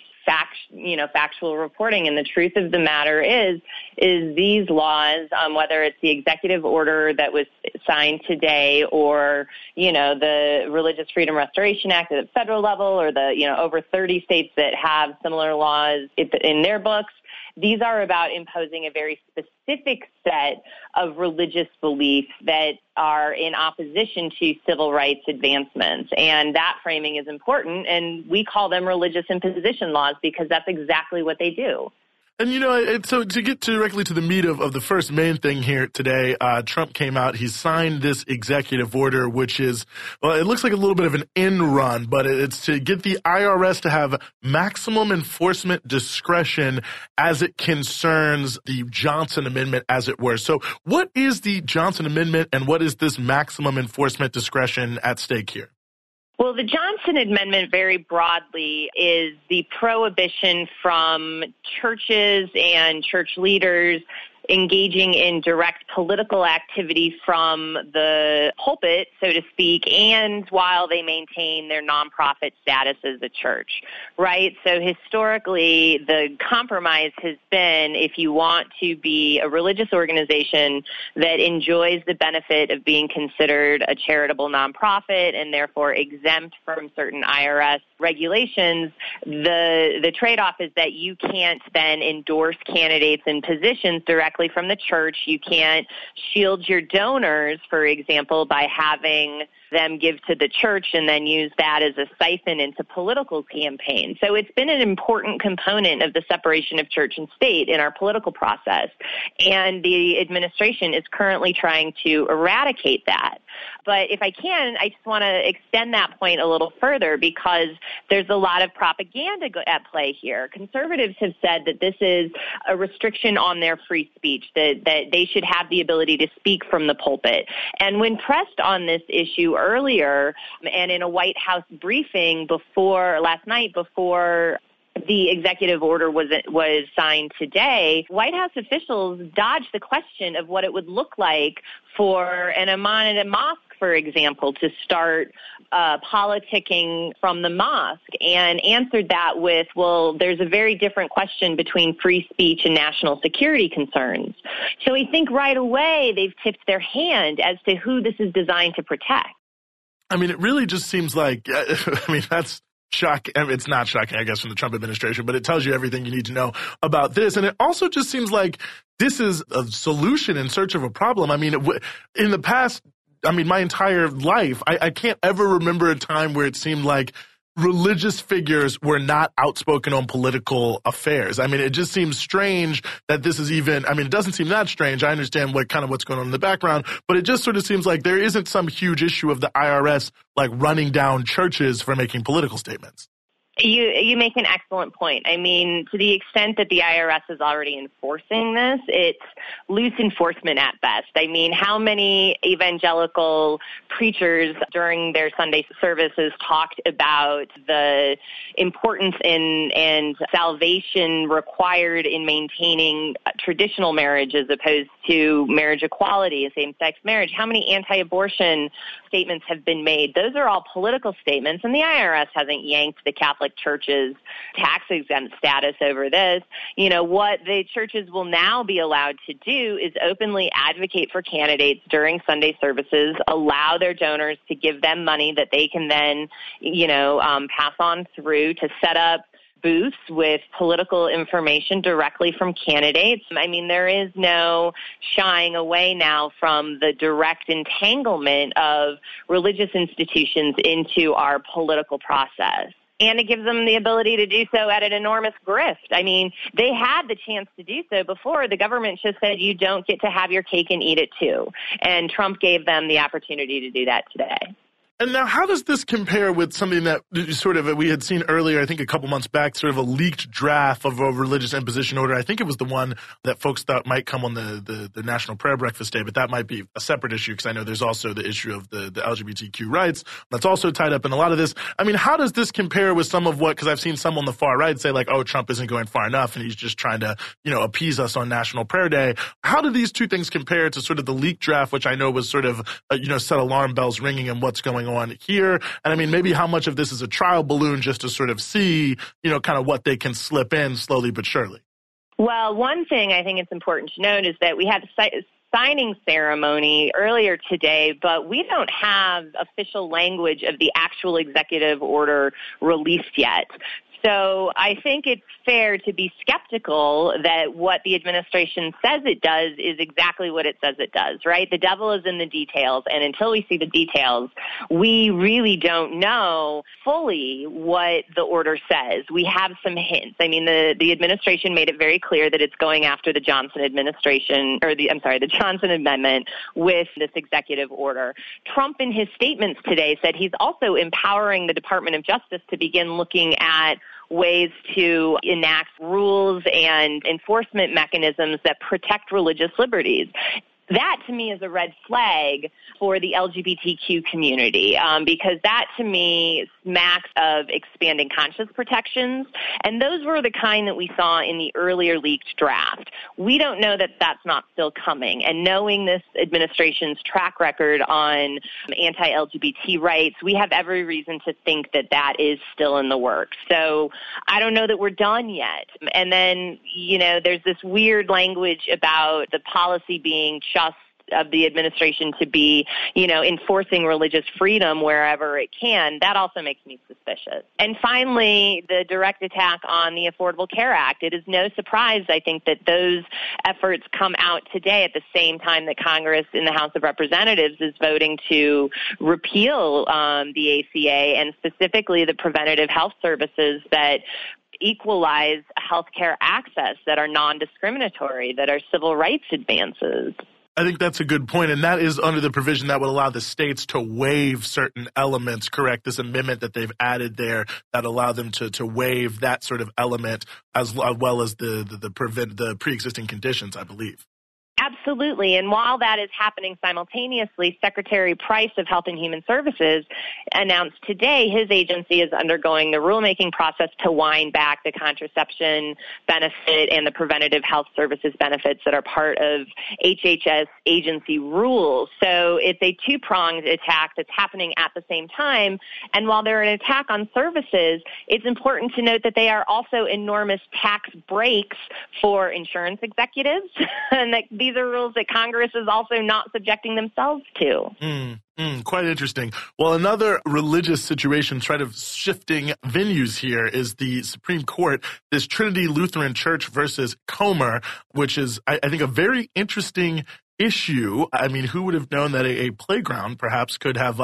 factual reporting, and the truth of the matter is these laws, whether it's the executive order that was signed today or, the Religious Freedom Restoration Act at the federal level or the, over 30 states that have similar laws in their books, these are about imposing a very specific set of religious beliefs that are in opposition to civil rights advancements. And that framing is important, and we call them religious imposition laws because that's exactly what they do. And, so to get directly to the meat of the first main thing here today, Trump came out, he signed this executive order, which is, well, it looks like a little bit of an end run, but it's to get the IRS to have maximum enforcement discretion as it concerns the Johnson Amendment, as it were. So what is the Johnson Amendment, and what is this maximum enforcement discretion at stake here? Well, the Johnson Amendment very broadly is the prohibition from churches and church leaders engaging in direct political activity from the pulpit, so to speak, and while they maintain their nonprofit status as a church, right? So historically, the compromise has been if you want to be a religious organization that enjoys the benefit of being considered a charitable nonprofit and therefore exempt from certain IRS regulations, the trade-off is that you can't then endorse candidates and positions directly from the church. You can't shield your donors, for example, by having them give to the church and then use that as a siphon into political campaigns. So it's been an important component of the separation of church and state in our political process. And the administration is currently trying to eradicate that. But if I can, I just want to extend that point a little further because there's a lot of propaganda at play here. Conservatives have said that this is a restriction on their free speech, that they should have the ability to speak from the pulpit. And when pressed on this issue earlier and in a White House briefing last night before the executive order was signed today, White House officials dodged the question of what it would look like for an imam in a mosque, for example, to start politicking from the mosque, and answered that with, well, there's a very different question between free speech and national security concerns. So I think right away they've tipped their hand as to who this is designed to protect. I mean, it really just seems like, that's shocking. I mean, it's not shocking, I guess, from the Trump administration, but it tells you everything you need to know about this. And it also just seems like this is a solution in search of a problem. I mean, in the past, my entire life, I can't ever remember a time where it seemed like religious figures were not outspoken on political affairs. I mean, it just seems strange that this is even, it doesn't seem that strange. I understand what's going on in the background, but it just sort of seems like there isn't some huge issue of the IRS running down churches for making political statements. You make an excellent point. I mean, to the extent that the IRS is already enforcing this, it's loose enforcement at best. I mean, how many evangelical preachers during their Sunday services talked about the importance and salvation required in maintaining traditional marriage as opposed to marriage equality, same-sex marriage? How many anti-abortion statements have been made? Those are all political statements, and the IRS hasn't yanked the Catholic Church's tax-exempt status over this. You know, what the churches will now be allowed to do is openly advocate for candidates during Sunday services, allow their donors to give them money that they can then, pass on through to set up booths with political information directly from candidates. I mean, there is no shying away now from the direct entanglement of religious institutions into our political process. And it gives them the ability to do so at an enormous grift. I mean, they had the chance to do so before. The government just said you don't get to have your cake and eat it too. And Trump gave them the opportunity to do that today. And now, how does this compare with something that sort of we had seen earlier, I think a couple months back, sort of a leaked draft of a religious imposition order? I think it was the one that folks thought might come on the National Prayer Breakfast Day, but that might be a separate issue because I know there's also the issue of the LGBTQ rights that's also tied up in a lot of this. I mean, how does this compare with some of what, because I've seen some on the far right say like, oh, Trump isn't going far enough and he's just trying to, appease us on National Prayer Day. How do these two things compare to sort of the leaked draft, which I know was sort of, set alarm bells ringing and what's going on here? And I mean, maybe how much of this is a trial balloon just to sort of see, kind of what they can slip in slowly but surely? Well, one thing I think it's important to note is that we had a signing ceremony earlier today, but we don't have official language of the actual executive order released yet. So I think it's fair to be skeptical that what the administration says it does is exactly what it says it does, right? The devil is in the details, and until we see the details, we really don't know fully what the order says. We have some hints. I mean, the administration made it very clear that it's going after the Johnson administration, the Johnson Amendment with this executive order. Trump, in his statements today, said he's also empowering the Department of Justice to begin looking at ways to enact rules and enforcement mechanisms that protect religious liberties. That, to me, is a red flag for the LGBTQ community because that, to me, smacks of expanding conscience protections, and those were the kind that we saw in the earlier leaked draft. We don't know that that's not still coming, and knowing this administration's track record on anti-LGBT rights, we have every reason to think that that is still in the works. So I don't know that we're done yet. And then, there's this weird language about the policy being just of the administration to be, enforcing religious freedom wherever it can, that also makes me suspicious. And finally, the direct attack on the Affordable Care Act. It is no surprise, I think, that those efforts come out today at the same time that Congress in the House of Representatives is voting to repeal the ACA, and specifically the preventative health services that equalize healthcare access, that are non-discriminatory, that are civil rights advances. I think that's a good point, and that is under the provision that would allow the states to waive certain elements, correct? This amendment that they've added there that allow them to waive that sort of element as well as the pre-existing conditions, I believe. Absolutely. And while that is happening simultaneously, Secretary Price of Health and Human Services announced today his agency is undergoing the rulemaking process to wind back the contraception benefit and the preventative health services benefits that are part of HHS agency rules. So it's a two-pronged attack that's happening at the same time. And while they're an attack on services, it's important to note that they are also enormous tax breaks for insurance executives and that these are rules that Congress is also not subjecting themselves to. Quite interesting. Well, another religious situation, sort of shifting venues here, is the Supreme Court, this Trinity Lutheran Church versus Comer, which is, I think, a very interesting issue. I mean, who would have known that a playground perhaps could have,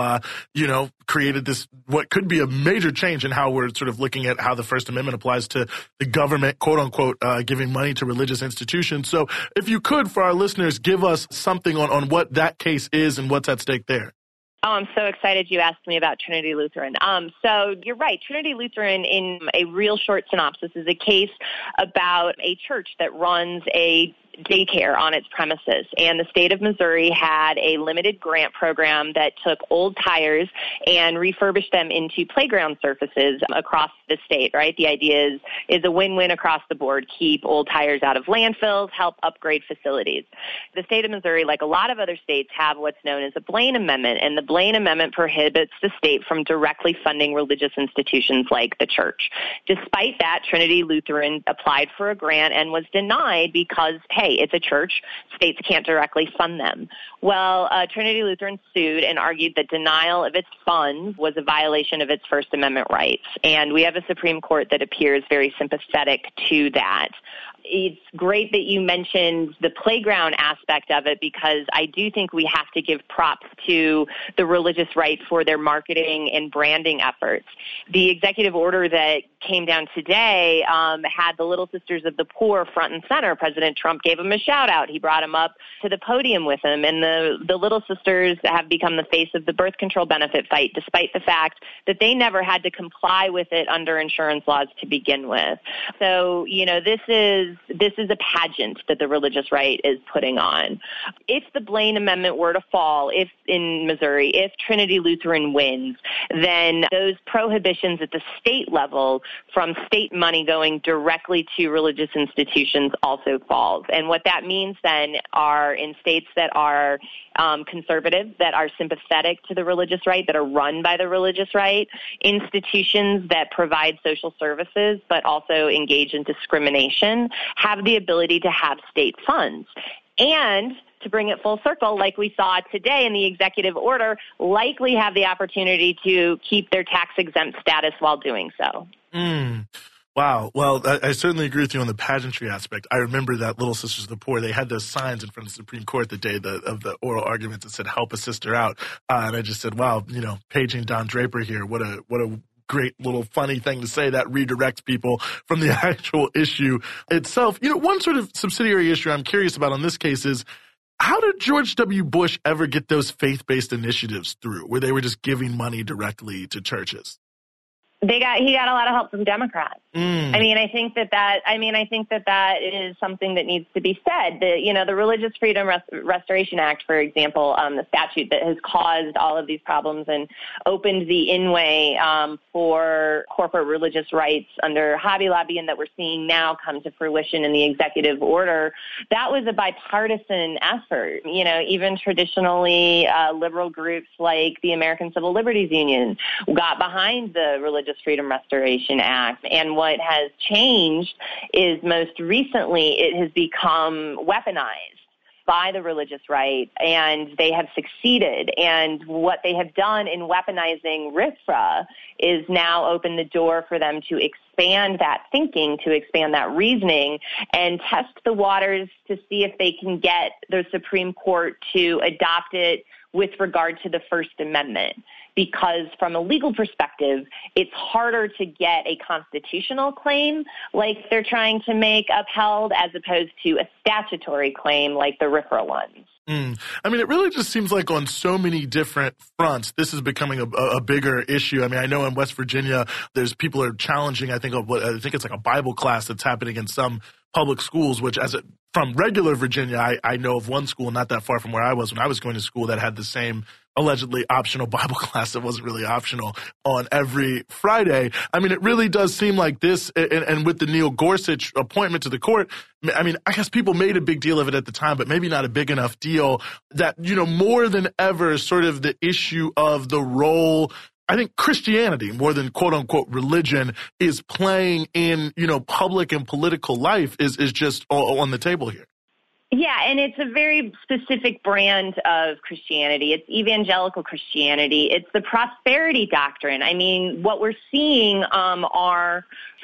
created this, what could be a major change in how we're sort of looking at how the First Amendment applies to the government, quote unquote, giving money to religious institutions. So if you could, for our listeners, give us something on what that case is and what's at stake there. Oh, I'm so excited you asked me about Trinity Lutheran. So you're right. Trinity Lutheran, in a real short synopsis, is a case about a church that runs a daycare on its premises. And the state of Missouri had a limited grant program that took old tires and refurbished them into playground surfaces across the state, right? The idea is a win-win across the board. Keep old tires out of landfills, help upgrade facilities. The state of Missouri, like a lot of other states, have what's known as a Blaine Amendment, and the Blaine Amendment prohibits the state from directly funding religious institutions like the church. Despite that, Trinity Lutheran applied for a grant and was denied because, hey, it's a church. States can't directly fund them. Well, Trinity Lutheran sued and argued that denial of its funds was a violation of its First Amendment rights. And we have a Supreme Court that appears very sympathetic to that. It's great that you mentioned the playground aspect of it, because I do think we have to give props to the religious right for their marketing and branding efforts. The executive order that came down today had the Little Sisters of the Poor front and center. President Trump gave them a shout out. He brought them up to the podium with him. And the Little Sisters have become the face of the birth control benefit fight, despite the fact that they never had to comply with it under insurance laws to begin with. So, this is a pageant that the religious right is putting on. If the Blaine Amendment were to fall, if in Missouri, if Trinity Lutheran wins, then those prohibitions at the state level from state money going directly to religious institutions also falls. And what that means then are in states that are conservative, that are sympathetic to the religious right, that are run by the religious right, institutions that provide social services but also engage in discrimination have the ability to have state funds. And to bring it full circle, like we saw today in the executive order, likely have the opportunity to keep their tax-exempt status while doing so. Wow. Well, I certainly agree with you on the pageantry aspect. I remember that Little Sisters of the Poor, they had those signs in front of the Supreme Court the day of the oral arguments that said, help a sister out. And I just said, wow, paging Don Draper here, what a great little funny thing to say that redirects people from the actual issue itself. One sort of subsidiary issue I'm curious about on this case is, how did George W. Bush ever get those faith-based initiatives through, where they were just giving money directly to churches? He got a lot of help from Democrats. I think that is something that needs to be said. The Religious Freedom Restoration Act, for example, the statute that has caused all of these problems and opened the in-way for corporate religious rights under Hobby Lobby, and that we're seeing now come to fruition in the executive order, that was a bipartisan effort. Even traditionally liberal groups like the American Civil Liberties Union got behind the Religious Freedom Restoration Act. And what has changed is most recently it has become weaponized by the religious right, and they have succeeded. And what they have done in weaponizing RFRA is now open the door for them to expand that thinking, to expand that reasoning, and test the waters to see if they can get the Supreme Court to adopt it with regard to the First Amendment. Because from a legal perspective, it's harder to get a constitutional claim like they're trying to make upheld as opposed to a statutory claim like the RFRA ones. I mean, it really just seems like on so many different fronts, this is becoming a bigger issue. I mean, I know in West Virginia, there's people are challenging, I think it's like a Bible class that's happening in some public schools, which from regular Virginia, I know of one school not that far from where I was when I was going to school that had the same allegedly optional Bible class that wasn't really optional on every Friday. I mean, it really does seem like this, and with the Neil Gorsuch appointment to the court, I mean, I guess people made a big deal of it at the time, but maybe not a big enough deal that, more than ever, sort of the issue of the role I think Christianity, more than quote unquote religion, is playing in, public and political life is just on the table here. Yeah, and it's a very specific brand of Christianity. It's evangelical Christianity. It's the prosperity doctrine. I mean, what we're seeing are,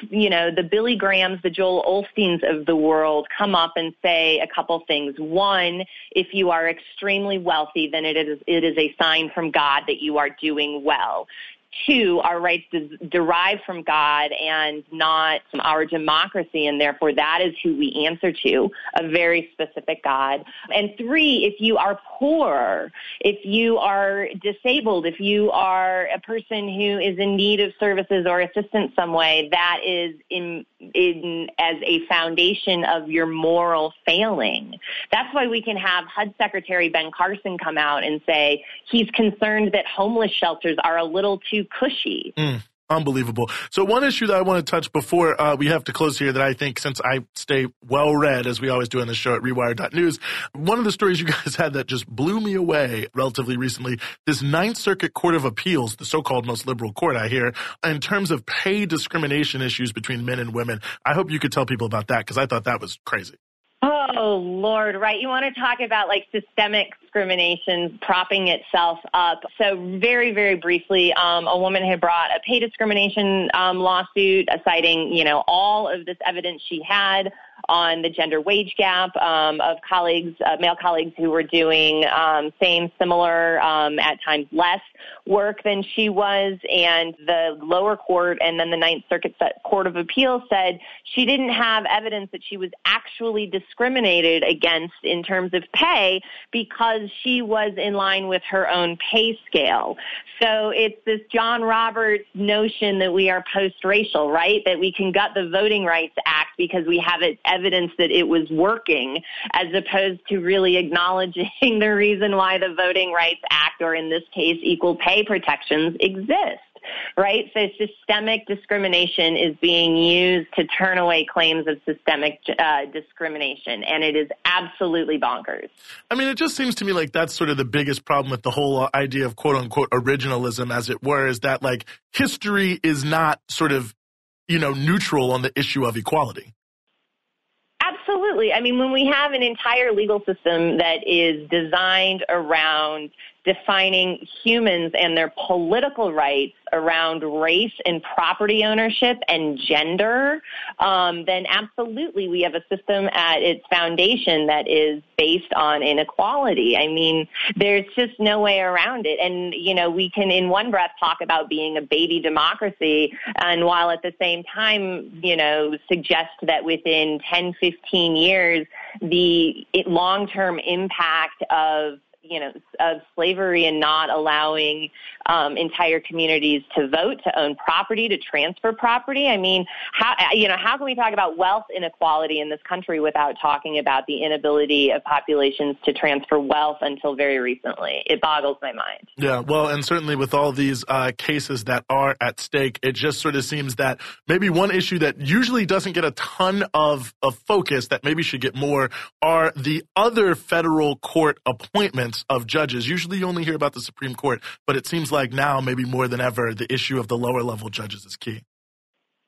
the Billy Grahams, the Joel Osteens of the world come up and say a couple things. One, if you are extremely wealthy, then it is a sign from God that you are doing well. Two, our rights derive from God and not from our democracy, and therefore that is who we answer to, a very specific God. And three, if you are poor, if you are disabled, if you are a person who is in need of services or assistance some way, that is in as a foundation of your moral failing. That's why we can have HUD Secretary Ben Carson come out and say he's concerned that homeless shelters are a little too cushy. Unbelievable. So one issue that I want to touch before we have to close here that I think, since I stay well-read, as we always do on the show at Rewire.news, one of the stories you guys had that just blew me away relatively recently, this Ninth Circuit Court of Appeals, the so-called most liberal court, I hear, in terms of pay discrimination issues between men and women. I hope you could tell people about that, because I thought that was crazy. Oh, Lord, right. You want to talk about systemic discrimination propping itself up. So very, very briefly, a woman had brought a pay discrimination lawsuit citing, all of this evidence she had on the gender wage gap of colleagues, male colleagues who were doing same, similar, at times less work than she was. And the lower court and then the Ninth Circuit Court of Appeals said she didn't have evidence that she was actually discriminated against in terms of pay because she was in line with her own pay scale. So it's this John Roberts notion that we are post-racial, right? That we can gut the Voting Rights Act because we have evidence that it was working, as opposed to really acknowledging the reason why the Voting Rights Act, or in this case, equal pay protections, exist. Right? So systemic discrimination is being used to turn away claims of systemic discrimination, and it is absolutely bonkers. I mean, it just seems to me like that's sort of the biggest problem with the whole idea of quote-unquote originalism, as it were, is that history is not sort of, neutral on the issue of equality. Absolutely. I mean, when we have an entire legal system that is designed around defining humans and their political rights around race and property ownership and gender, then absolutely we have a system at its foundation that is based on inequality. I mean, there's just no way around it. And, we can in one breath talk about being a baby democracy, and while at the same time, suggest that within 10, 15 years, the long-term impact of slavery and not allowing entire communities to vote, to own property, to transfer property. I mean, how can we talk about wealth inequality in this country without talking about the inability of populations to transfer wealth until very recently? It boggles my mind. Yeah, well, and certainly with all these cases that are at stake, it just sort of seems that maybe one issue that usually doesn't get a ton of focus, that maybe should get more, are the other federal court appointments of judges. Usually you only hear about the Supreme Court, but it seems like now maybe more than ever the issue of the lower level judges is key.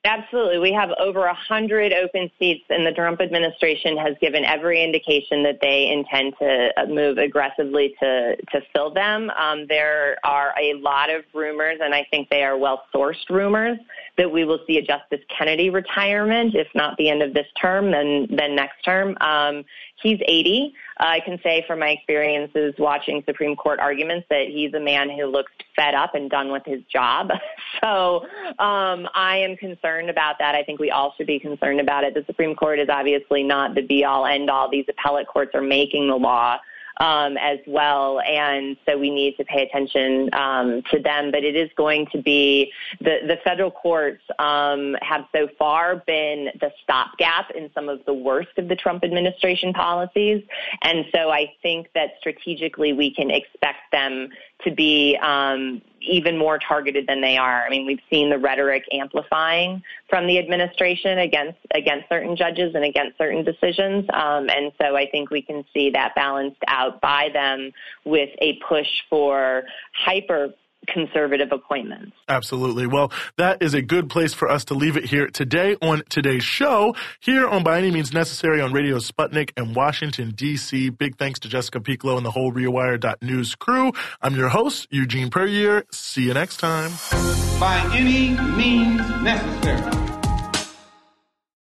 Absolutely. We have over 100 open seats, and the Trump administration has given every indication that they intend to move aggressively to fill them. There are a lot of rumors, and I think they are well-sourced rumors, that we will see a Justice Kennedy retirement, if not the end of this term, then next term. He's 80. I can say from my experiences watching Supreme Court arguments that he's a man who looks fed up and done with his job. So I am concerned about that. I think we all should be concerned about it. The Supreme Court is obviously not the be-all, end-all. These appellate courts are making the law as well, and so we need to pay attention to them. But it is going to be the federal courts have so far been the stopgap in some of the worst of the Trump administration policies, and so I think that strategically we can expect them to be even more targeted than they are. I mean, we've seen the rhetoric amplifying from the administration against certain judges and against certain decisions. And so I think we can see that balanced out by them with a push for hyper-conservative appointments. Absolutely. Well, that is a good place for us to leave it here today on today's show, here on By Any Means Necessary on Radio Sputnik and Washington, D.C. Big thanks to Jessica Pieklo and the whole Rewire.News crew. I'm your host, Eugene Puryear. See you next time. By any means necessary.